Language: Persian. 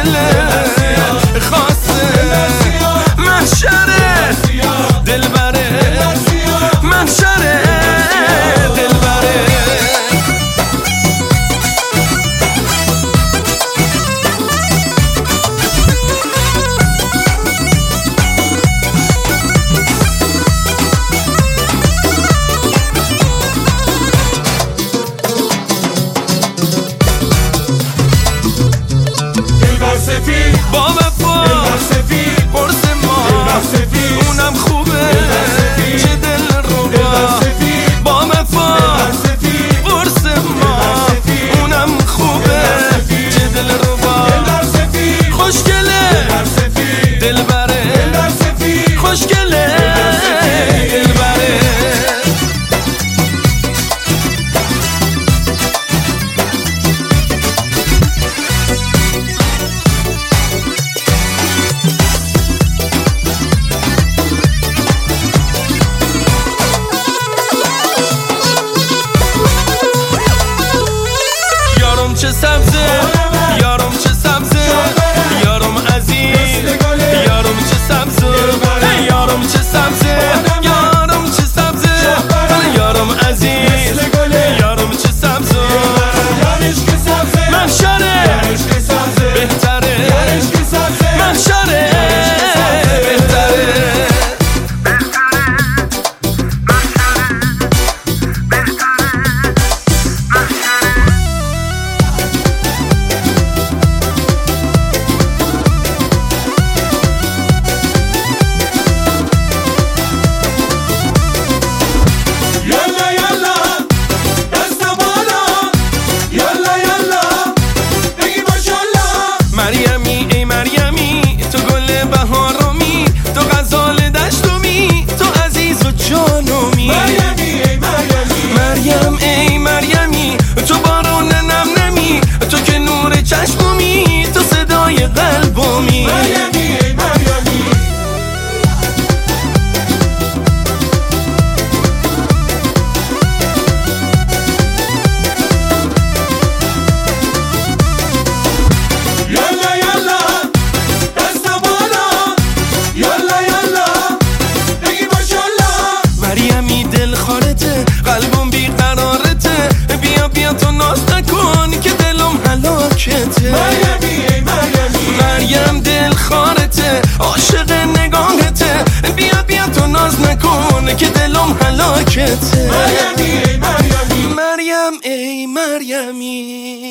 خاصه محشره دلبره محشره دلبره با وفا قرص ما اونم خوبه چه دل ربا با وفا قرص ما اونم خوبه چه دل ربا خوشگله دلبره خوشگله دلبره چه سبزه یارم چه سبزه یارم عزیز یارم چه سبزه یارم چه سبزه یارم چه سبزه یارم عزیز یارم چه سبزه محشره بهتره محشره بهتره مریمی ای مریمی تو گل بهارمی تو غزال دشتمی تو عزیز و جانمی مریمی ای مریمی مریم ای مریمی تو بارون نم نمی تو که نور چشممی تو صدای قلبمی مریمی ای مریمی قلبم بیقرارته بیا بیا تو ناز نکن که دلم هلاکته مریمی ای مریمی مریم دل خارته عاشق نگاهته بیا بیا تو ناز نکن که دلم هلاکته مریمی ای مریمی مریم ای مریمی